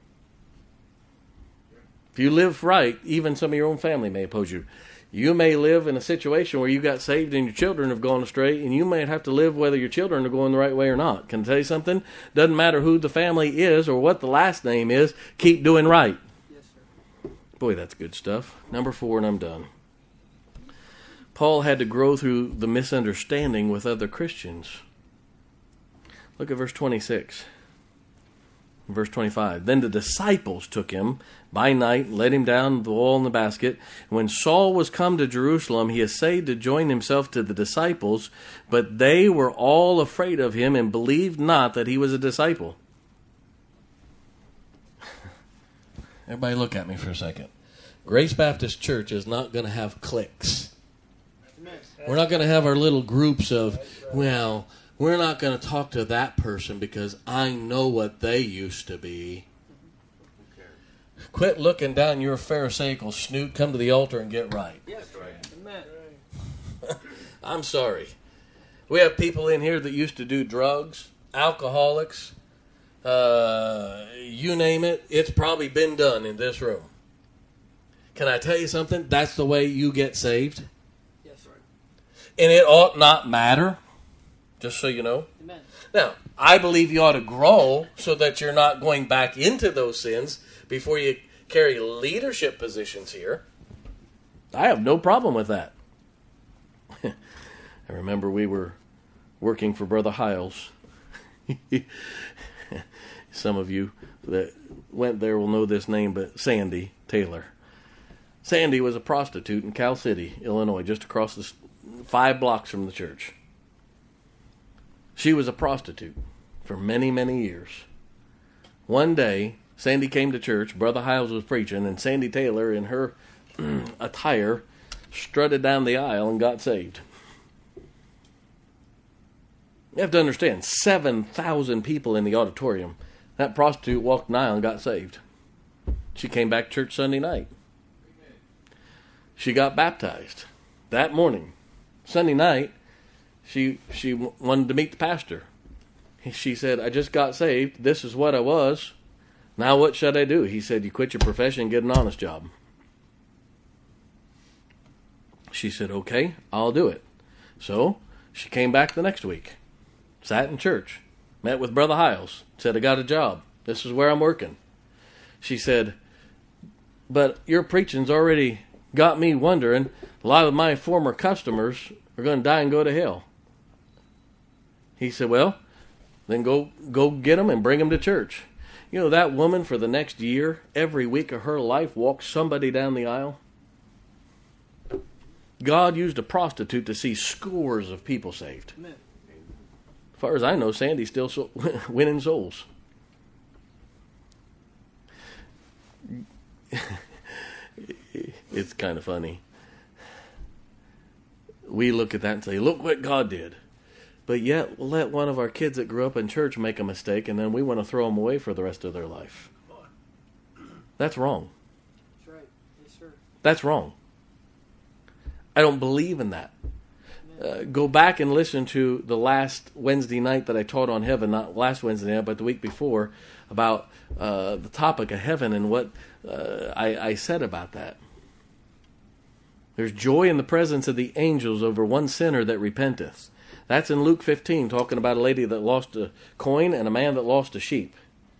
If you live right, even some of your own family may oppose you. You may live in a situation where you got saved and your children have gone astray, and you may have to live whether your children are going the right way or not. Can I tell you something? Doesn't matter who the family is or what the last name is, keep doing right. Yes, sir. Boy, that's good stuff. Number 4, and I'm done. Paul had to grow through the misunderstanding with other Christians. Look at verse 26. Verse 25. Then the disciples took him by night and let him down the wall in the basket. When Saul was come to Jerusalem, he essayed to join himself to the disciples, but they were all afraid of him and believed not that he was a disciple. Everybody look at me for a second. Grace Baptist Church is not going to have cliques. We're not going to have our little groups of, well, we're not going to talk to that person because I know what they used to be. Quit looking down your pharisaical snoot. Come to the altar and get right. Yes, right. Amen. I'm sorry. We have people in here that used to do drugs, alcoholics, you name it. It's probably been done in this room. Can I tell you something? That's the way you get saved. Yes, right. And it ought not matter. Just so you know. Amen. Now, I believe you ought to grow so that you're not going back into those sins before you carry leadership positions here. I have no problem with that. I remember we were working for Brother Hiles. Some of you that went there will know this name, but Sandy Taylor. Sandy was a prostitute in Cal City, Illinois, just across the 5 blocks from the church. She was a prostitute for many, many years. One day, Sandy came to church, Brother Hiles was preaching, and Sandy Taylor, in her attire, strutted down the aisle and got saved. You have to understand, 7,000 people in the auditorium. That prostitute walked an aisle and got saved. She came back to church Sunday night. She got baptized that morning. Sunday night, She wanted to meet the pastor. She said, I just got saved. This is what I was. Now what should I do? He said, you quit your profession and get an honest job. She said, okay, I'll do it. So she came back the next week, sat in church, met with Brother Hiles, said, I got a job. This is where I'm working. She said, but your preaching's already got me wondering, a lot of my former customers are going to die and go to hell. He said, well, then go get them and bring them to church. You know, that woman for the next year, every week of her life, walked somebody down the aisle. God used a prostitute to see scores of people saved. Amen. As far as I know, Sandy's still winning souls. It's kind of funny. We look at that and say, look what God did. But yet, we'll let one of our kids that grew up in church make a mistake, and then we want to throw them away for the rest of their life. That's wrong. That's right. Yes, sir. That's wrong. I don't believe in that. Go back and listen to the last Wednesday night that I taught on heaven, not last Wednesday night, but the week before, about the topic of heaven and what I said about that. There's joy in the presence of the angels over one sinner that repenteth. That's in Luke 15, talking about a lady that lost a coin and a man that lost a sheep.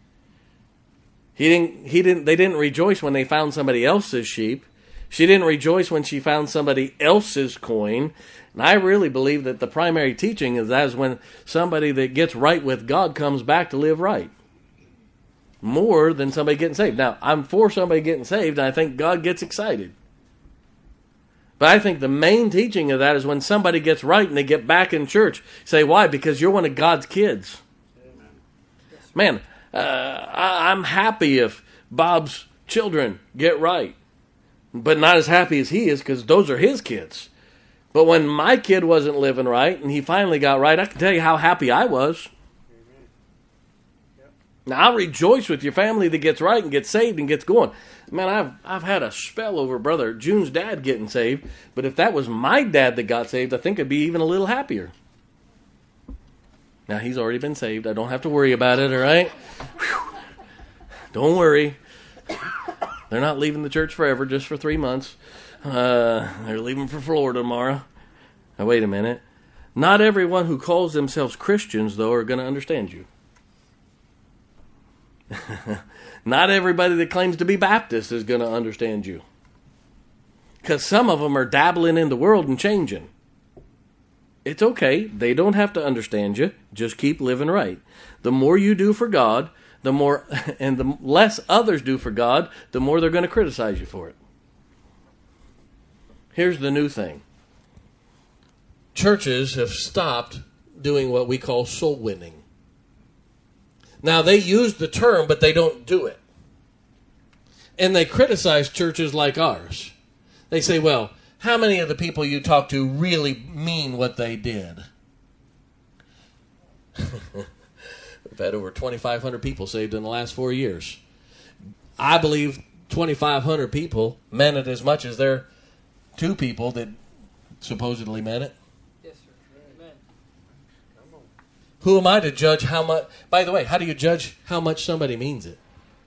They didn't rejoice when they found somebody else's sheep. She didn't rejoice when she found somebody else's coin. And I really believe that the primary teaching is that is when somebody that gets right with God comes back to live right. More than somebody getting saved. Now, I'm for somebody getting saved, and I think God gets excited. But I think the main teaching of that is when somebody gets right and they get back in church. Say, why? Because you're one of God's kids. Man, I'm happy if Bob's children get right. But not as happy as he is, because those are his kids. But when my kid wasn't living right and he finally got right, I can tell you how happy I was. Yep. Now, I'll rejoice with your family that gets right and gets saved and gets going. Man, I've had a spell over Brother June's dad getting saved, but if that was my dad that got saved, I think I'd be even a little happier. Now, he's already been saved. I don't have to worry about it, all right? Whew. Don't worry. They're not leaving the church forever, just for 3 months. They're leaving for Florida tomorrow. Now, wait a minute. Not everyone who calls themselves Christians, though, are going to understand you. Not everybody that claims to be Baptist is going to understand you. Because some of them are dabbling in the world and changing. It's okay. They don't have to understand you. Just keep living right. The more you do for God, the more, and the less others do for God, the more they're going to criticize you for it. Here's the new thing. Churches have stopped doing what we call soul winning. Now, they use the term, but they don't do it. And they criticize churches like ours. They say, well, how many of the people you talk to really mean what they did? We've had over 2,500 people saved in the last 4 years. I believe 2,500 people meant it as much as their 2 people that supposedly meant it. Yes, sir. Amen. Come on. Who am I to judge how much? By the way, how do you judge how much somebody means it?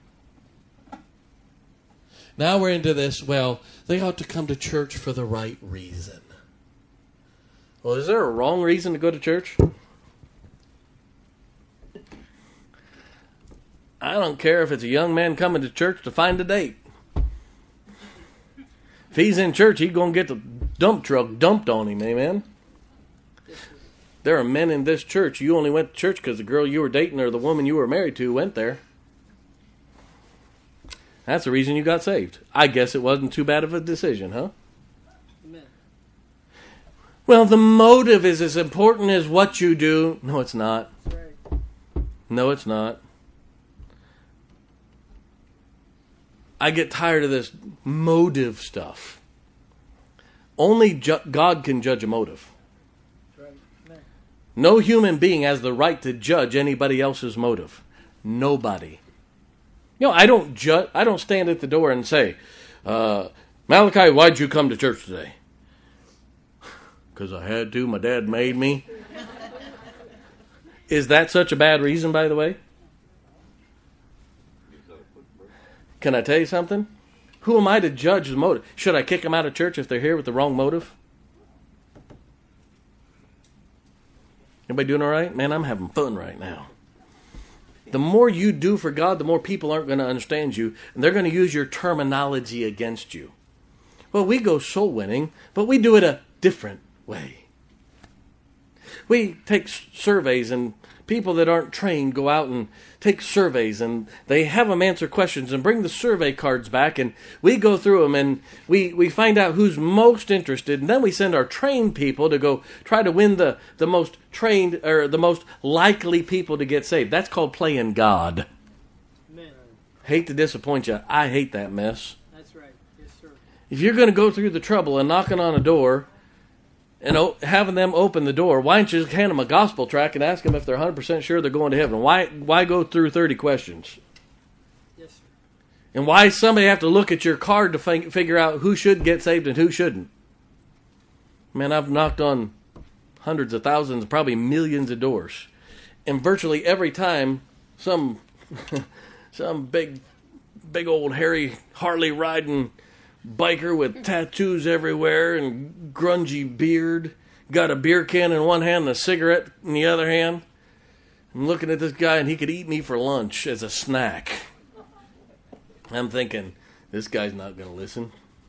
Now we're into this, well, they ought to come to church for the right reason. Well, is there a wrong reason to go to church? I don't care if it's a young man coming to church to find a date. If he's in church, he's going to get the dump truck dumped on him, amen? There are men in this church, you only went to church because the girl you were dating or the woman you were married to went there. That's the reason you got saved. I guess it wasn't too bad of a decision, huh? Amen. Well, the motive is as important as what you do. No, it's not. Right. No, it's not. I get tired of this motive stuff. Only God can judge a motive. Right. Amen. No human being has the right to judge anybody else's motive. Nobody. You know, I don't stand at the door and say, Malachi, why'd you come to church today? Because I had to. My dad made me. Is that such a bad reason, by the way? Can I tell you something? Who am I to judge the motive? Should I kick them out of church if they're here with the wrong motive? Everybody doing all right? Man, I'm having fun right now. The more you do for God, the more people aren't going to understand you, and they're going to use your terminology against you. Well, we go soul winning, but we do it a different way. We take surveys, and people that aren't trained go out and take surveys, and they have them answer questions and bring the survey cards back, and we go through them, and we find out who's most interested, and then we send our trained people to go try to win the most trained or the most likely people to get saved. That's called playing God. Amen. Hate to disappoint you. I hate that mess. That's right. Yes, sir. If you're going to go through the trouble and knocking on a door and having them open the door, why don't you just hand them a gospel tract and ask them if they're 100% sure they're going to heaven? Why go through 30 questions? Yes, sir. And why somebody have to look at your card to figure out who should get saved and who shouldn't? Man, I've knocked on hundreds of thousands, probably millions of doors. And virtually every time some big old hairy Harley riding biker with tattoos everywhere and grungy beard, got a beer can in one hand and a cigarette in the other hand. I'm looking at this guy and he could eat me for lunch as a snack. I'm thinking, this guy's not going to listen.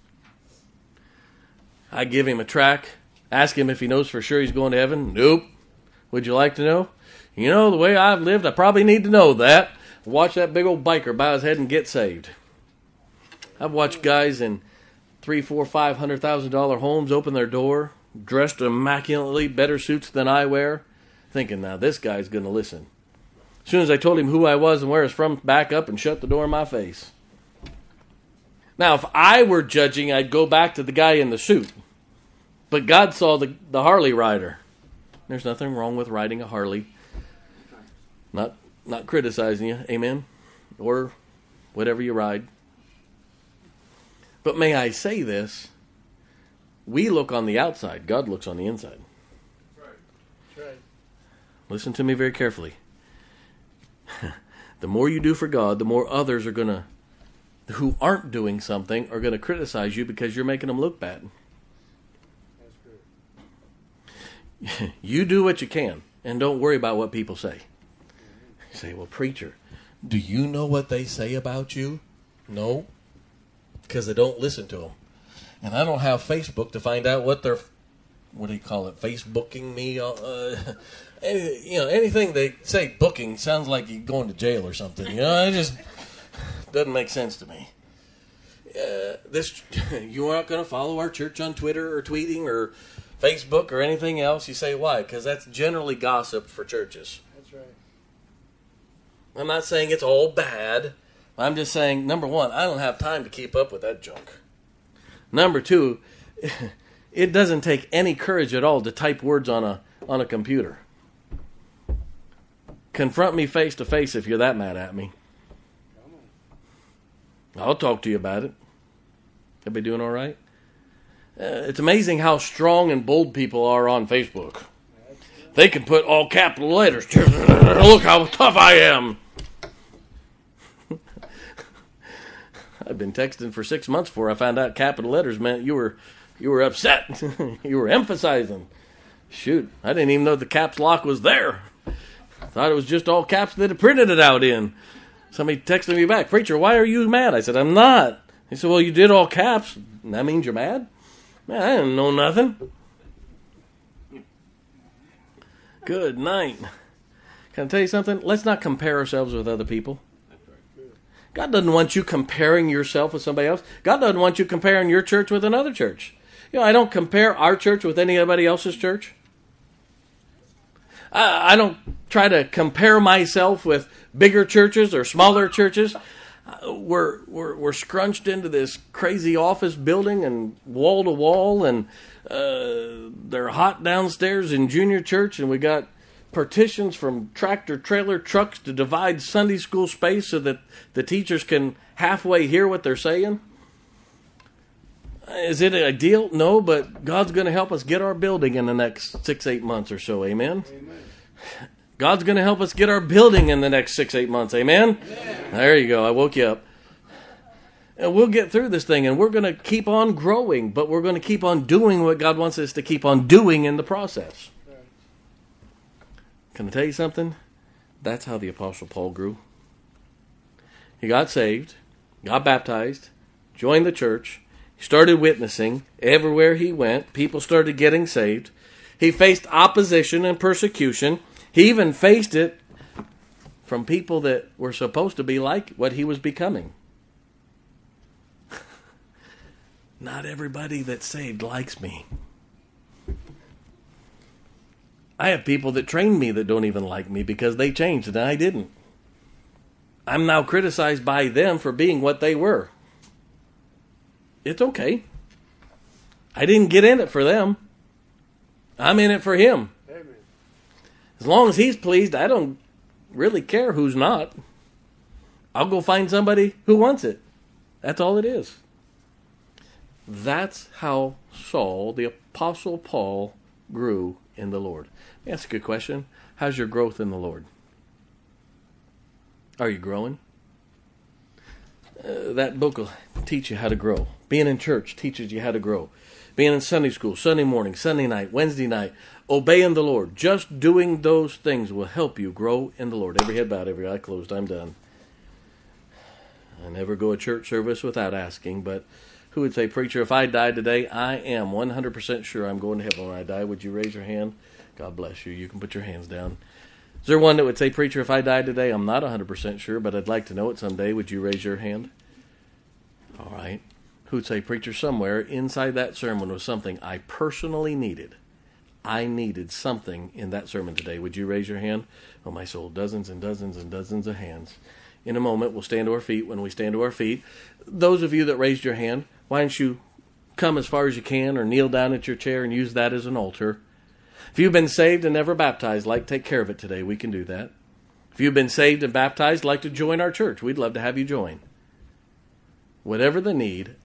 I give him a tract, ask him if he knows for sure he's going to heaven. Nope. Would you like to know? You know, the way I've lived, I probably need to know that. Watch that big old biker bow his head and get saved. I've watched guys in $300,000, $400,000, $500,000 homes open their door, dressed immaculately, better suits than I wear, thinking, now this guy's going to listen. As soon as I told him who I was and where I was from, back up and shut the door in my face. Now, if I were judging, I'd go back to the guy in the suit. But God saw the Harley rider. There's nothing wrong with riding a Harley. Not criticizing you, amen? Or whatever you ride. But may I say this, we look on the outside, God looks on the inside. That's right. Listen to me very carefully. The more you do for God, the more others are who aren't doing something, are going to criticize you because you're making them look bad. That's good. You do what you can, and don't worry about what people say. You say, well, preacher, do you know what they say about you? No. Because I don't listen to them. And I don't have Facebook to find out what they're, what do you call it, Facebooking me? Anything they say booking sounds like you're going to jail or something. It just doesn't make sense to me. You're not going to follow our church on Twitter or tweeting or Facebook or anything else. You say, why? Because that's generally gossip for churches. That's right. I'm not saying it's all bad. I'm just saying, number one, I don't have time to keep up with that junk. Number two, it doesn't take any courage at all to type words on a computer. Confront me face to face if you're that mad at me. I'll talk to you about it. Everybody doing all right? It's amazing how strong and bold people are on Facebook. They can put all capital letters. Look how tough I am. I've been texting for 6 months before I found out capital letters meant you were upset. You were emphasizing. Shoot, I didn't even know the caps lock was there. Thought it was just all caps that had printed it out in. Somebody texted me back, preacher, why are you mad? I said, I'm not. He said, well, you did all caps. That means you're mad? Man, I didn't know nothing. Good night. Can I tell you something? Let's not compare ourselves with other people. God doesn't want you comparing yourself with somebody else. God doesn't want you comparing your church with another church. I don't compare our church with anybody else's church. I don't try to compare myself with bigger churches or smaller churches. We're scrunched into this crazy office building and wall to wall, and they're hot downstairs in junior church, and we got partitions from tractor trailer trucks to divide Sunday school space so that the teachers can halfway hear what they're saying. Is it ideal? No, but God's going to help us get our building in the next 6-8 months or so. Amen? Amen. God's going to help us get our building in the next 6-8 months. Amen? There you go. I woke you up. And we'll get through this thing, and we're going to keep on growing, but we're going to keep on doing what God wants us to keep on doing in the process. Can I tell you something? That's how the Apostle Paul grew. He got saved, got baptized, joined the church, started witnessing everywhere he went. People started getting saved. He faced opposition and persecution. He even faced it from people that were supposed to be like what he was becoming. Not everybody that's saved likes me. I have people that trained me that don't even like me because they changed and I didn't. I'm now criticized by them for being what they were. It's okay. I didn't get in it for them. I'm in it for him. Amen. As long as he's pleased, I don't really care who's not. I'll go find somebody who wants it. That's all it is. That's how Saul, the Apostle Paul, grew in the Lord. That's a good question. How's your growth in the Lord? Are you growing? That book will teach you how to grow. Being in church teaches you how to grow. Being in Sunday school, Sunday morning, Sunday night, Wednesday night, obeying the Lord. Just doing those things will help you grow in the Lord. Every head bowed, every eye closed. I'm done. I never go to church service without asking, but who would say, preacher, if I died today, I am 100% sure I'm going to heaven when I die. Would you raise your hand? God bless you. You can put your hands down. Is there one that would say, preacher, if I died today, I'm not 100% sure, but I'd like to know it someday. Would you raise your hand? All right. Who would say, preacher, somewhere inside that sermon was something I personally needed. I needed something in that sermon today. Would you raise your hand? Oh, my soul, dozens and dozens and dozens of hands. In a moment, we'll stand to our feet. When we stand to our feet, those of you that raised your hand, why don't you come as far as you can or kneel down at your chair and use that as an altar? If you've been saved and never baptized, like take care of it today, we can do that. If you've been saved and baptized, like to join our church, we'd love to have you join. Whatever the need,